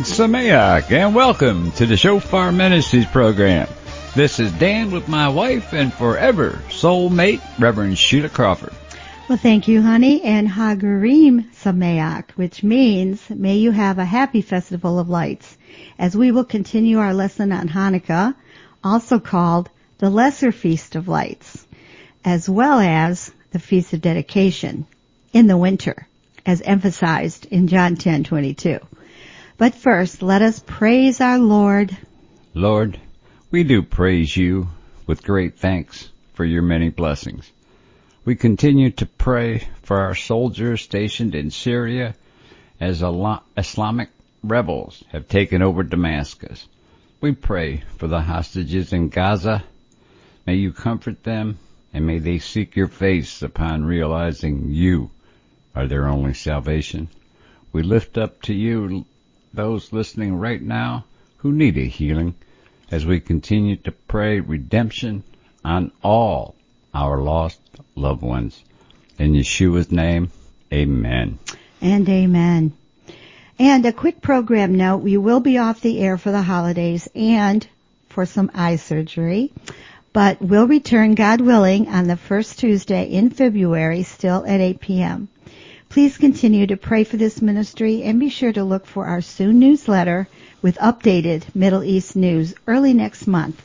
Sameach, and welcome to the Shofar Ministries program. This is Dan with my wife and forever soulmate, Reverend Sheila Crawford. Well, thank you, honey, and Hagarim Sameach, which means may you have a happy festival of lights, as we will continue our lesson on Hanukkah, also called the Lesser Feast of Lights, as well as the Feast of Dedication in the winter, as emphasized in John 10:22. But first, let us praise our Lord. Lord, we do praise you with great thanks for your many blessings. We continue to pray for our soldiers stationed in Syria as Islamic rebels have taken over Damascus. We pray for the hostages in Gaza. May you comfort them, and may they seek your face upon realizing you are their only salvation. We lift up to you those listening right now who need a healing as we continue to pray redemption on all our lost loved ones. In Yeshua's name, amen. And amen. And a quick program note, we will be off the air for the holidays and for some eye surgery, but we'll return, God willing, on the first Tuesday in February, still at 8 p.m. Please continue to pray for this ministry and be sure to look for our soon newsletter with updated Middle East news early next month.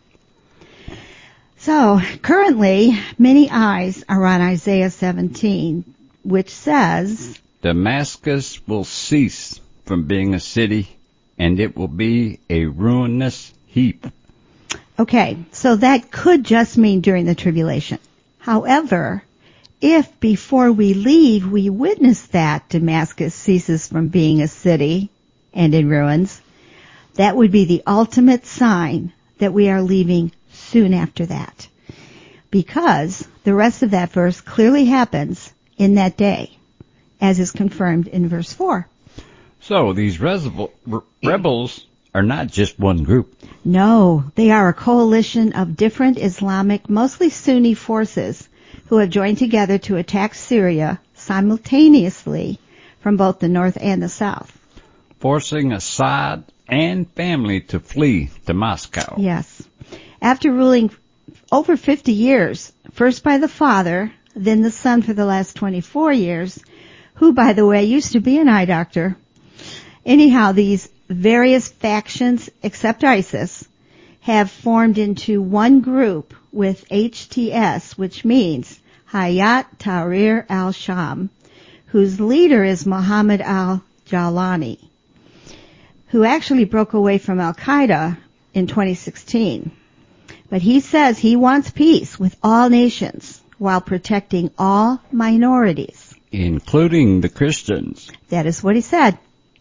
So, currently, many eyes are on Isaiah 17, which says, Damascus will cease from being a city, and it will be a ruinous heap. Okay, so that could just mean during the tribulation. However, if before we leave we witness that Damascus ceases from being a city and in ruins, that would be the ultimate sign that we are leaving soon after that. Because the rest of that verse clearly happens in that day, as is confirmed in verse 4. So these rebels are not just one group. No, they are a coalition of different Islamic, mostly Sunni forces who have joined together to attack Syria simultaneously from both the north and the south, forcing Assad and family to flee to Moscow. Yes. After ruling over 50 years, first by the father, then the son for the last 24 years, who, by the way, used to be an eye doctor. Anyhow, these various factions, except ISIS, have formed into one group with HTS, which means Hayat Tahrir al-Sham, whose leader is Muhammad al-Jalani, who actually broke away from Al-Qaeda in 2016. But he says he wants peace with all nations while protecting all minorities, including the Christians. That is what he said.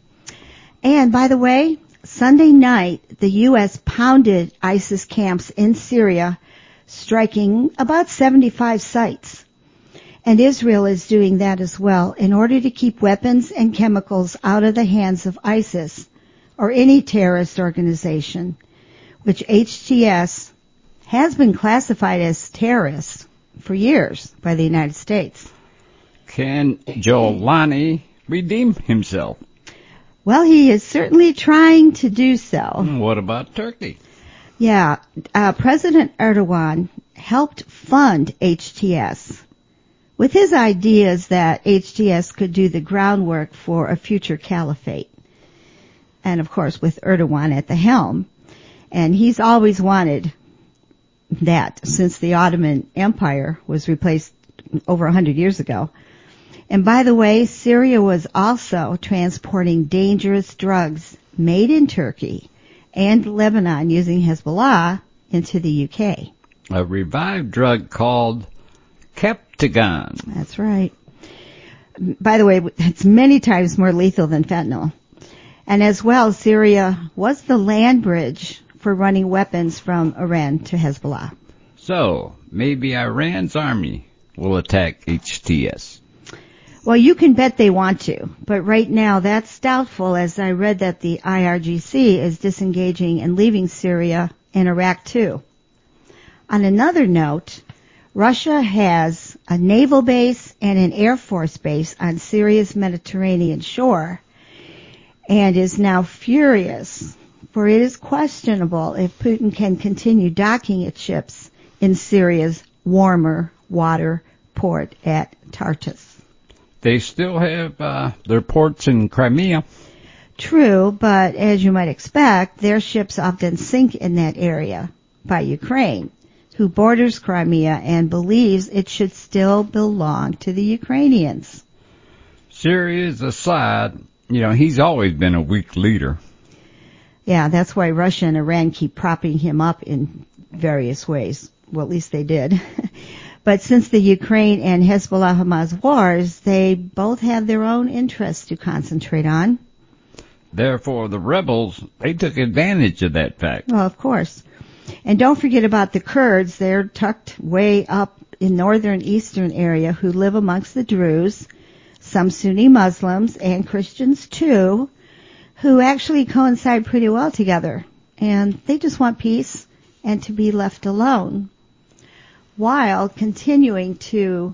And by the way, Sunday night, the U.S. pounded ISIS camps in Syria, striking about 75 sites. And Israel is doing that as well in order to keep weapons and chemicals out of the hands of ISIS or any terrorist organization, which HTS has been classified as terrorist for years by the United States. Can Jolani redeem himself? Well, he is certainly trying to do so. What about Turkey? Yeah, President Erdogan helped fund HTS with his ideas that HTS could do the groundwork for a future caliphate. And of course, with Erdogan at the helm. And he's always wanted that since the Ottoman Empire was replaced over 100 years ago. And by the way, Syria was also transporting dangerous drugs made in Turkey and Lebanon using Hezbollah into the UK. A revived drug called Captagon. That's right. By the way, it's many times more lethal than fentanyl. And as well, Syria was the land bridge for running weapons from Iran to Hezbollah. So, maybe Iran's army will attack HTS. Well, you can bet they want to, but right now that's doubtful, as I read that the IRGC is disengaging and leaving Syria and Iraq too. On another note, Russia has a naval base and an air force base on Syria's Mediterranean shore, and is now furious, for it is questionable if Putin can continue docking its ships in Syria's warmer water port at Tartus. They still have their ports in Crimea. True, but as you might expect, their ships often sink in that area by Ukraine, who borders Crimea and believes it should still belong to the Ukrainians. Syria's aside, he's always been a weak leader. Yeah, that's why Russia and Iran keep propping him up in various ways. Well, at least they did. But since the Ukraine and Hezbollah-Hamas wars, they both have their own interests to concentrate on. Therefore, the rebels, they took advantage of that fact. Well, of course. And don't forget about the Kurds. They're tucked way up in northern eastern area who live amongst the Druze, some Sunni Muslims and Christians too, who actually coincide pretty well together. And they just want peace and to be left alone, while continuing to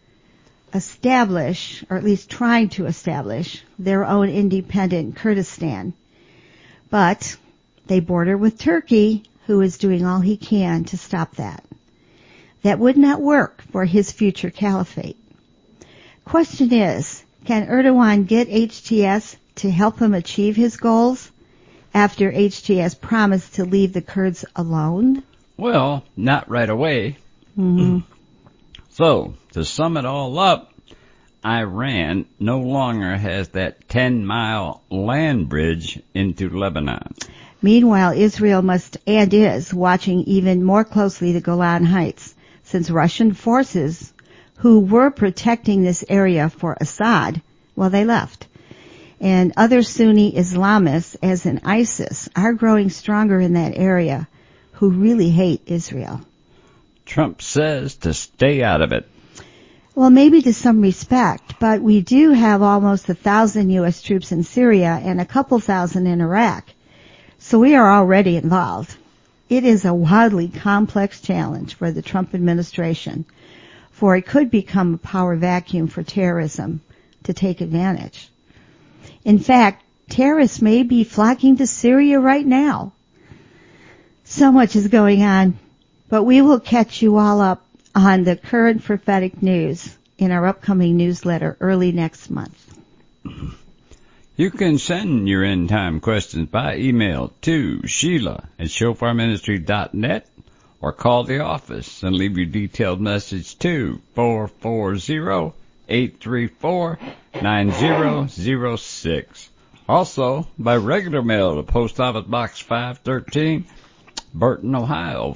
establish, or at least trying to establish, their own independent Kurdistan. But they border with Turkey, who is doing all he can to stop that. That would not work for his future caliphate. Question is, can Erdogan get HTS to help him achieve his goals after HTS promised to leave the Kurds alone? Well, not right away. Mm-hmm. So, to sum it all up, Iran no longer has that 10-mile land bridge into Lebanon. Meanwhile, Israel must and is watching even more closely the Golan Heights, since Russian forces who were protecting this area for Assad, well, they left. And other Sunni Islamists, as in ISIS, are growing stronger in that area, who really hate Israel. Trump says to stay out of it. Well, maybe to some respect, but we do have almost 1,000 U.S. troops in Syria and a couple thousand in Iraq. So we are already involved. It is a wildly complex challenge for the Trump administration, for it could become a power vacuum for terrorism to take advantage. In fact, terrorists may be flocking to Syria right now. So much is going on, but we will catch you all up on the current prophetic news in our upcoming newsletter early next month. You can send your end time questions by email to Sheila@shofarministry.net or call the office and leave your detailed message to 440-834-9006. Also, by regular mail to Post Office Box 513, Burton, Ohio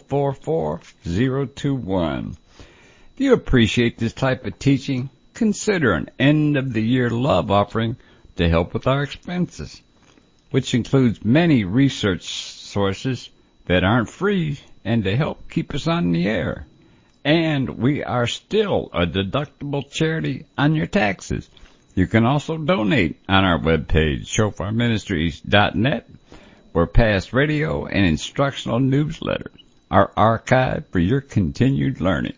44021. If you appreciate this type of teaching, consider an end-of-the-year love offering to help with our expenses, which includes many research sources that aren't free and to help keep us on the air. And we are still a deductible charity on your taxes. You can also donate on our webpage, shofarministries.net, where past radio and instructional newsletters are archived for your continued learning.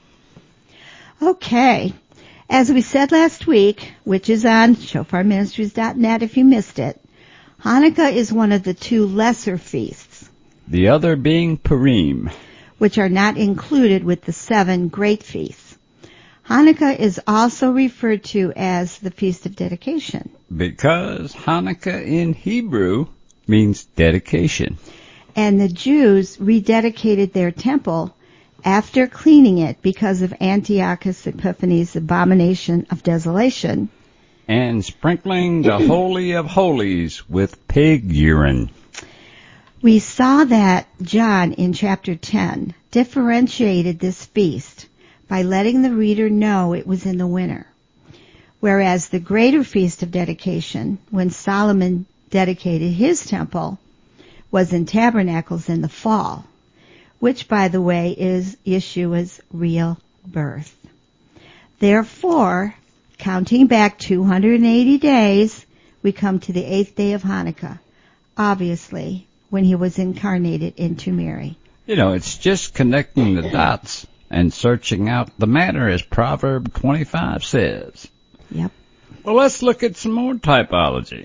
Okay. As we said last week, which is on shofarministries.net if you missed it, Hanukkah is one of the two lesser feasts, the other being Purim, which are not included with the 7 great feasts. Hanukkah is also referred to as the Feast of Dedication, because Hanukkah in Hebrew means dedication. And the Jews rededicated their temple after cleaning it because of Antiochus Epiphanes' abomination of desolation, and sprinkling the Holy of Holies with pig urine. We saw that John in chapter 10 differentiated this feast by letting the reader know it was in the winter, whereas the greater Feast of Dedication, when Solomon dedicated his temple, was in Tabernacles in the fall, which, by the way, is Yeshua's real birth. Therefore, counting back 280 days, we come to the 8th day of Hanukkah, obviously, when he was incarnated into Mary. It's just connecting the dots and searching out the matter, as Proverb 25 says. Yep. Well, let's look at some more typology.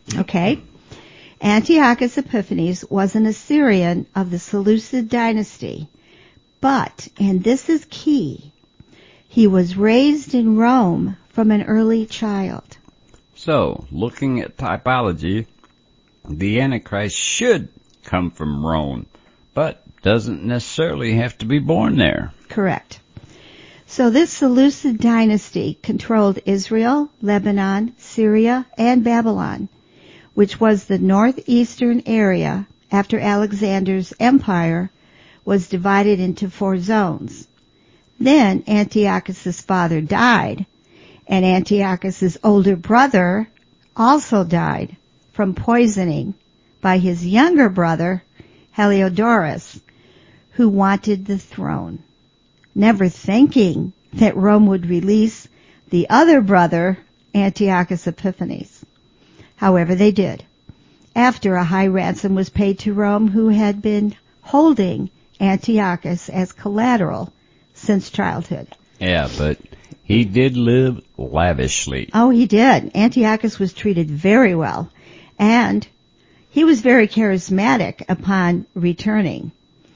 Okay. Antiochus Epiphanes was an Assyrian of the Seleucid dynasty, but, and this is key, he was raised in Rome from an early child. So, looking at typology, the Antichrist should come from Rome, but doesn't necessarily have to be born there. Correct. So this Seleucid dynasty controlled Israel, Lebanon, Syria, and Babylon, which was the northeastern area after Alexander's empire was divided into 4 zones. Then Antiochus's father died, and Antiochus's older brother also died from poisoning by his younger brother, Heliodorus, who wanted the throne, never thinking that Rome would release the other brother, Antiochus Epiphanes. However, they did, after a high ransom was paid to Rome, who had been holding Antiochus as collateral since childhood. Yeah, but he did live lavishly. Oh, he did. Antiochus was treated very well, and he was very charismatic upon returning.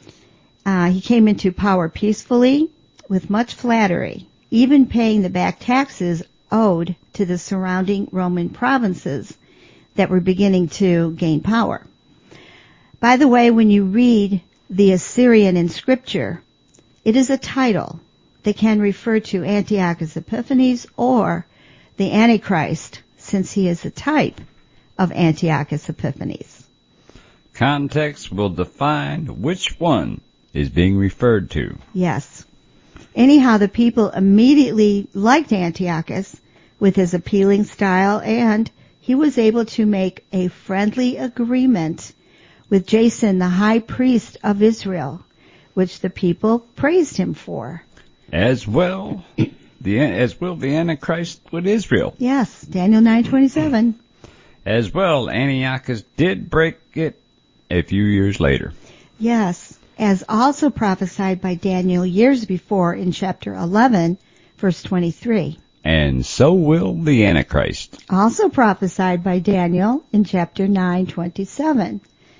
He came into power peacefully, with much flattery, even paying the back taxes owed to the surrounding Roman provinces that were beginning to gain power. By the way, when you read the Assyrian in Scripture, it is a title that can refer to Antiochus Epiphanes or the Antichrist, since he is a type of Antiochus Epiphanes. Context will define which one is being referred to. Yes. Anyhow, the people immediately liked Antiochus with his appealing style, and he was able to make a friendly agreement with Jason, the high priest of Israel, which the people praised him for. As will the Antichrist with Israel. Yes, Daniel 9:27. As well, Antiochus did break it a few years later. Yes, as also prophesied by Daniel years before in chapter 11, verse 23. And so will the Antichrist. Also prophesied by Daniel in chapter 9:27.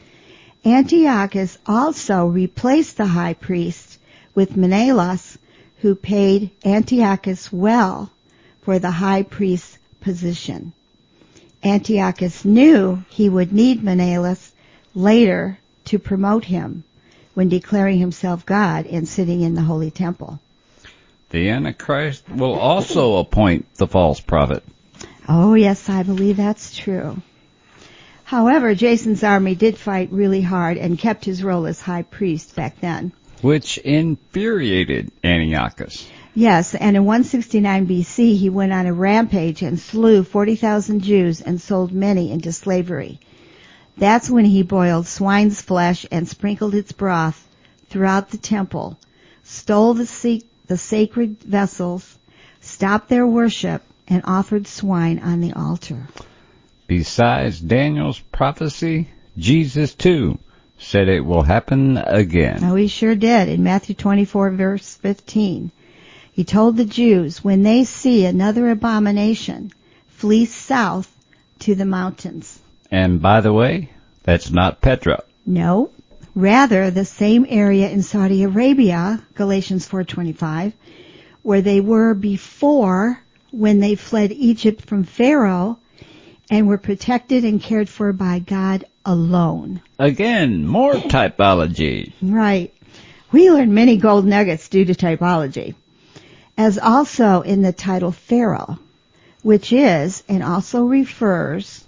Antiochus also replaced the high priest with Menelaus, who paid Antiochus well for the high priest's position. Antiochus knew he would need Menelaus later to promote him when declaring himself God and sitting in the holy temple. The Antichrist will also appoint the false prophet. Oh, yes, I believe that's true. However, Jason's army did fight really hard and kept his role as high priest back then. Which infuriated Antiochus. Yes, and in 169 BC, he went on a rampage and slew 40,000 Jews and sold many into slavery. That's when he boiled swine's flesh and sprinkled its broth throughout the temple, stole the sacred vessels, stopped their worship, and offered swine on the altar. Besides Daniel's prophecy, Jesus too said it will happen again. Oh, he sure did. In Matthew 24, verse 15, he told the Jews, when they see another abomination, flee south to the mountains. And by the way, that's not Petra. No, rather the same area in Saudi Arabia, Galatians 4:25, where they were before when they fled Egypt from Pharaoh and were protected and cared for by God alone. Again, more typology. Right. We learned many gold nuggets due to typology, as also in the title Pharaoh, which is and also refers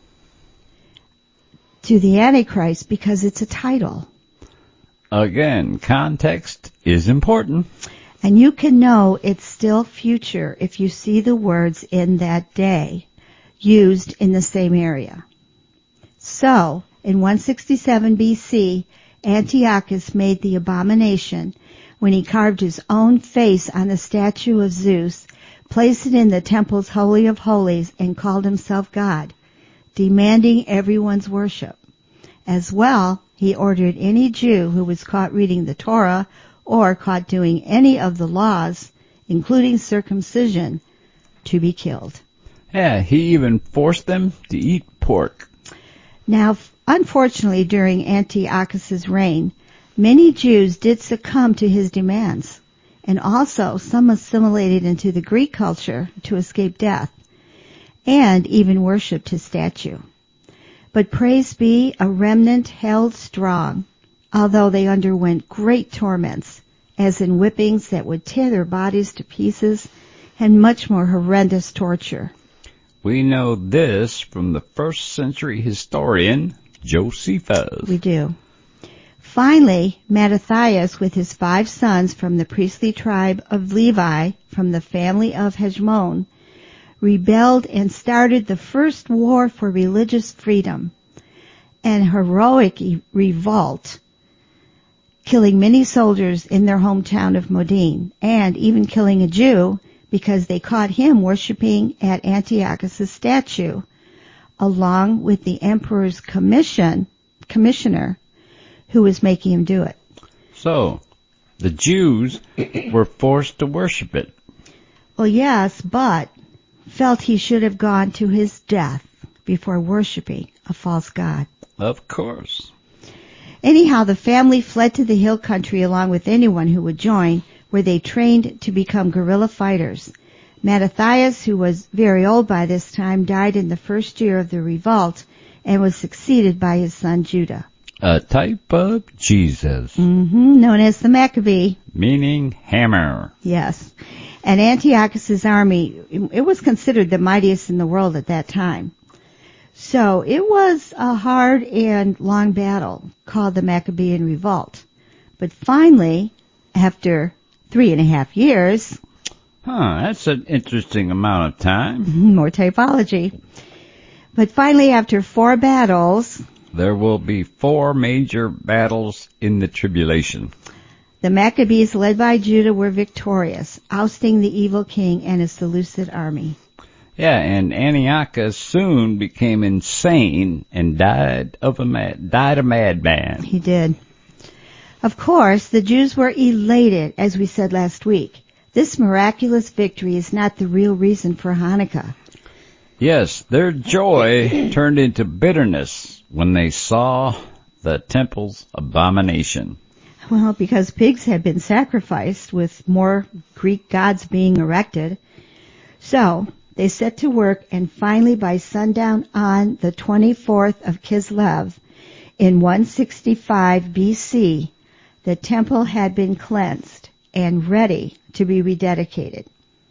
to the Antichrist because it's a title. Again, context is important. And you can know it's still future if you see the words in that day used in the same area. So, in 167 BC, Antiochus made the abomination when he carved his own face on a statue of Zeus, placed it in the temple's Holy of Holies, and called himself God, demanding everyone's worship. As well, he ordered any Jew who was caught reading the Torah or caught doing any of the laws, including circumcision, to be killed. Yeah, he even forced them to eat pork. Now, unfortunately, during Antiochus's reign, many Jews did succumb to his demands, and also some assimilated into the Greek culture to escape death, and even worshipped his statue. But praise be, a remnant held strong, although they underwent great torments, as in whippings that would tear their bodies to pieces, and much more horrendous torture. We know this from the first century historian Josephus. We do. Finally, Mattathias, with his 5 sons from the priestly tribe of Levi, from the family of Heshmon, rebelled and started the first war for religious freedom, an heroic revolt, killing many soldiers in their hometown of Modin, and even killing a Jew because they caught him worshiping at Antiochus' statue, along with the emperor's commissioner, who was making him do it. So, the Jews were forced to worship it. Well, yes, but felt he should have gone to his death before worshiping a false god. Of course. Anyhow, the family fled to the hill country along with anyone who would join, where they trained to become guerrilla fighters. Mattathias, who was very old by this time, died in the first year of the revolt and was succeeded by his son Judah. A type of Jesus. Known as the Maccabee. Meaning hammer. Yes. And Antiochus's army, it was considered the mightiest in the world at that time. So it was a hard and long battle called the Maccabean Revolt. But finally, after 3.5 years... That's an interesting amount of time. More typology. But finally, after 4 battles... There will be 4 major battles in the tribulation. The Maccabees, led by Judah, were victorious, ousting the evil king and his Seleucid army. Yeah, and Antiochus soon became insane and died a madman. He did. Of course, the Jews were elated, as we said last week. This miraculous victory is not the real reason for Hanukkah. Yes, their joy turned into bitterness when they saw the temple's abomination. Well, because pigs had been sacrificed, with more Greek gods being erected. So, they set to work, and finally by sundown on the 24th of Kislev, in 165 BC, the temple had been cleansed and ready to be rededicated.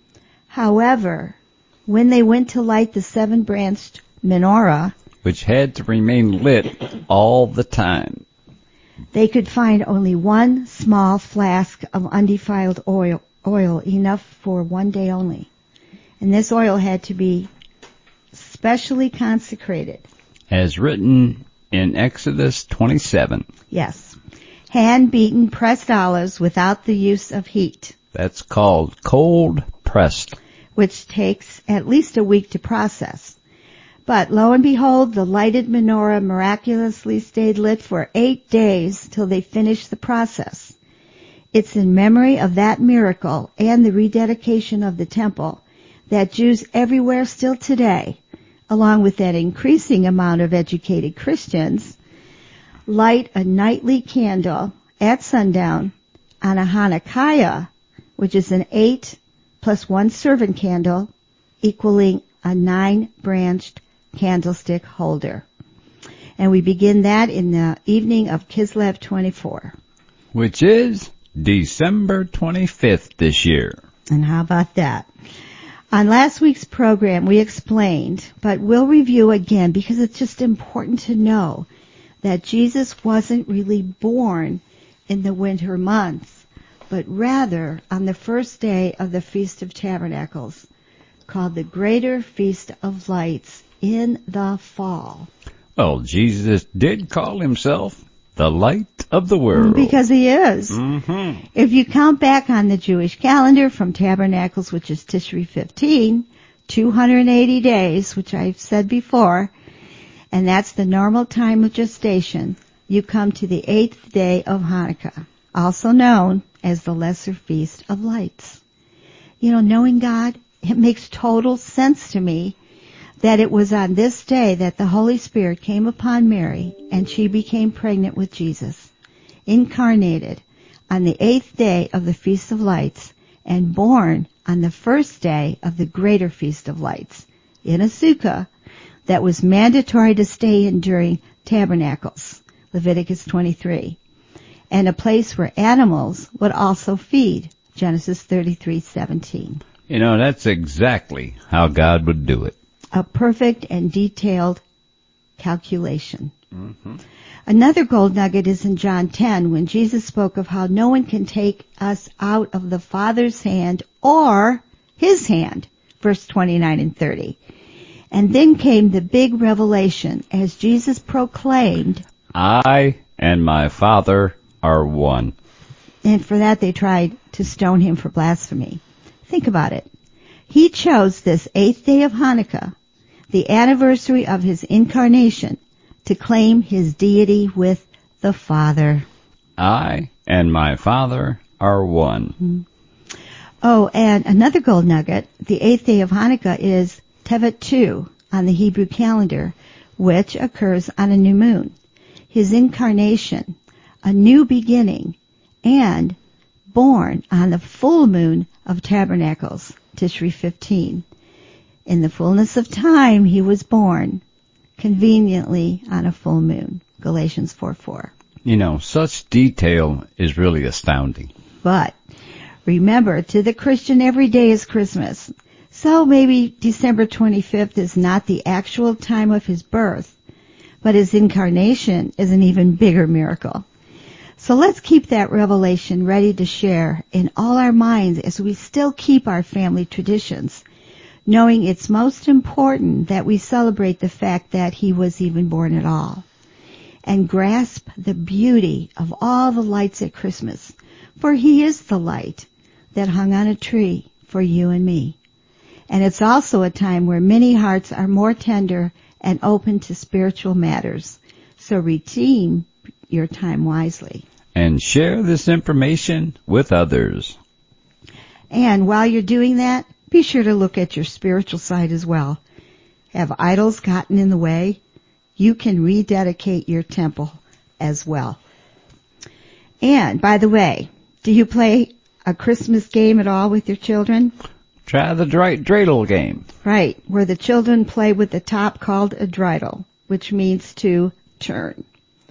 However, when they went to light the 7-branched menorah, which had to remain lit all the time, they could find only 1 small flask of undefiled oil, enough for 1 day only. And this oil had to be specially consecrated. As written in Exodus 27. Yes. Hand-beaten pressed olives without the use of heat. That's called cold pressed. Which takes at least a week to process. But lo and behold, the lighted menorah miraculously stayed lit for 8 days till they finished the process. It's in memory of that miracle and the rededication of the temple that Jews everywhere still today, along with that increasing amount of educated Christians, light a nightly candle at sundown on a Hanukkah, which is an 8 plus 1 servant candle, equaling a 9-branched candlestick holder. And we begin that in the evening of Kislev 24. Which is December 25th this year. And how about that? On last week's program we explained, but we'll review again because it's just important to know that Jesus wasn't really born in the winter months, but rather on the first day of the Feast of Tabernacles, called the Greater Feast of Lights in the fall. Well, Jesus did call himself the light of the world. Because he is. Mm-hmm. If you count back on the Jewish calendar from Tabernacles, which is Tishri 15, 280 days, which I've said before, and that's the normal time of gestation, you come to the 8th day of Hanukkah, also known as the Lesser Feast of Lights. You know, knowing God, it makes total sense to me that it was on this day that the Holy Spirit came upon Mary, and she became pregnant with Jesus, incarnated on the 8th day of the Feast of Lights, and born on the first day of the greater Feast of Lights, in a sukkah that was mandatory to stay in during tabernacles, Leviticus 23, and a place where animals would also feed, Genesis 33:17. You know, that's exactly how God would do it. A perfect and detailed calculation. Mm-hmm. Another gold nugget is in John 10 when Jesus spoke of how no one can take us out of the Father's hand or His hand, verse 29 and 30. And then came the big revelation as Jesus proclaimed, I and my Father are one. And for that they tried to stone Him for blasphemy. Think about it. He chose this 8th day of Hanukkah, the anniversary of His incarnation, to claim His deity with the Father. I and my Father are one. Mm-hmm. Oh, and another gold nugget, the 8th day of Hanukkah is Tevet 2 on the Hebrew calendar, which occurs on a new moon. His incarnation, a new beginning, and born on the full moon of Tabernacles, Tishri 15. In the fullness of time he was born, conveniently on a full moon, Galatians 4:4. You know, such detail is really astounding. But remember, to the Christian, every day is Christmas. So maybe December 25th is not the actual time of his birth, but his incarnation is an even bigger miracle. So let's keep that revelation ready to share in all our minds as we still keep our family traditions, knowing it's most important that we celebrate the fact that he was even born at all, and grasp the beauty of all the lights at Christmas, for he is the light that hung on a tree for you and me. And it's also a time where many hearts are more tender and open to spiritual matters. So redeem your time wisely. And share this information with others. And while you're doing that, be sure to look at your spiritual side as well. Have idols gotten in the way? You can rededicate your temple as well. And, by the way, do you play a Christmas game at all with your children? Try the dreidel game. Right, where the children play with the top called a dreidel, which means to turn.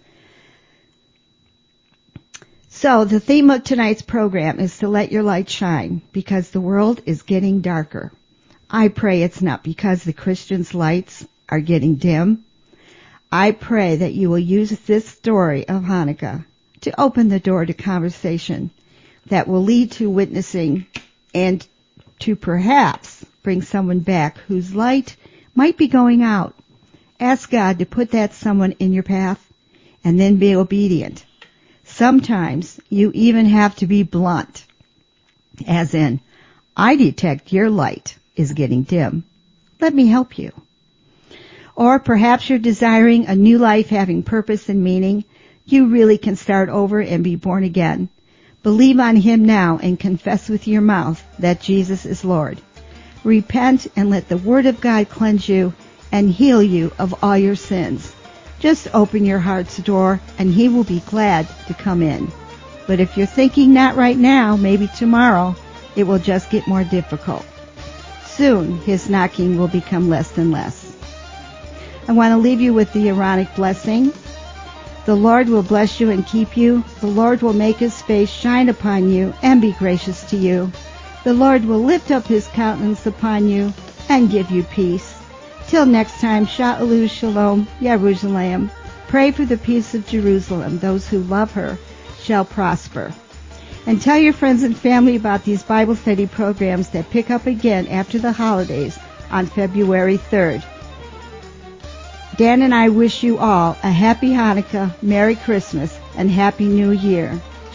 So the theme of tonight's program is to let your light shine, because the world is getting darker. I pray it's not because the Christians' lights are getting dim. I pray that you will use this story of Hanukkah to open the door to conversation that will lead to witnessing and to perhaps bring someone back whose light might be going out. Ask God to put that someone in your path and then be obedient. Sometimes you even have to be blunt, as in, I detect your light is getting dim. Let me help you. Or perhaps you're desiring a new life having purpose and meaning. You really can start over and be born again. Believe on Him now and confess with your mouth that Jesus is Lord. Repent and let the Word of God cleanse you and heal you of all your sins. Just open your heart's door and He will be glad to come in. But if you're thinking not right now, maybe tomorrow, it will just get more difficult. Soon His knocking will become less and less. I want to leave you with the Aaronic blessing. The Lord will bless you and keep you. The Lord will make His face shine upon you and be gracious to you. The Lord will lift up His countenance upon you and give you peace. Till next time, Sha'alu Shalom, Yerushalayim. Pray for the peace of Jerusalem. Those who love her shall prosper. And tell your friends and family about these Bible study programs that pick up again after the holidays on February 3rd. Dan and I wish you all a happy Hanukkah, Merry Christmas, and Happy New Year.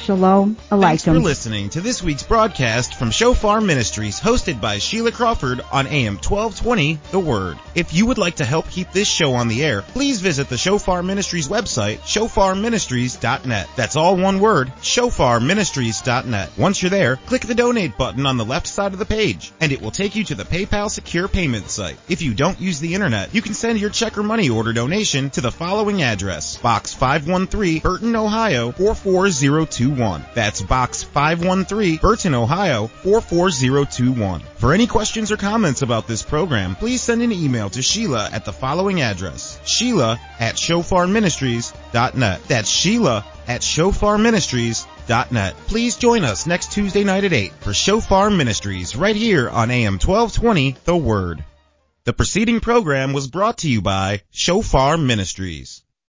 Shalom Aleichem. Thanks for listening to this week's broadcast from Shofar Ministries, hosted by Sheila Crawford on AM 1220, The Word. If you would like to help keep this show on the air, please visit the Shofar Ministries website, shofarministries.net. That's all one word, shofarministries.net. Once you're there, click the donate button on the left side of the page, and it will take you to the PayPal secure payment site. If you don't use the internet, you can send your check or money order donation to the following address: Box 513, Burton, Ohio 44021. That's Box 513, Burton, Ohio 44021. For any questions or comments about this program, please send an email to Sheila at the following address: Sheila@shofarministries.net. That's Sheila@shofarministries.net. Please join us next Tuesday night at 8 for Shofar Ministries right here on AM 1220, The Word. The preceding program was brought to you by Shofar Ministries.